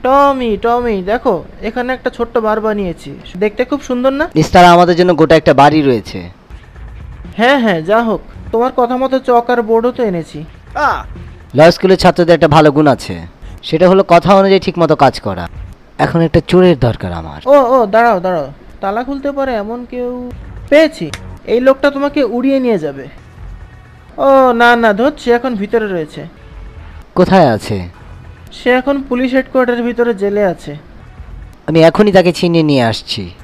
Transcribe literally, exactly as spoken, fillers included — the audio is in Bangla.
টমি টমি দেখো, এখানে একটা ছোট্ট বার বানিয়েছি, দেখতে খুব সুন্দর না? নিস্তার, আমাদের জন্য গোটা একটা বাড়ি রয়েছে। হ্যাঁ হ্যাঁ, যা হোক, তোমার কথা মতো চক আর বোর্ডও তো এনেছি। ল স্কুলের ছাত্রদের একটা ভালো গুণ আছে, সেটা হলো কথা অনুযায়ী ঠিক মতো কাজ করা। এখন একটা চোরের দরকার আমার। ও ও দাঁড়াও দাঁড়াও, তালা খুলতে পারে এমন কেউ পেয়েছি। এই লোকটা তোমাকে উড়িয়ে নিয়ে যাবে। ও না না, ধর, সে এখন ভিতরে রয়েছে। কোথায় আছে? সে এখন পুলিশ হেডকোয়ার্টারের ভিতরে জেলে আছে। আমি এখনই তাকে ছিনিয়ে নিয়ে আসছি।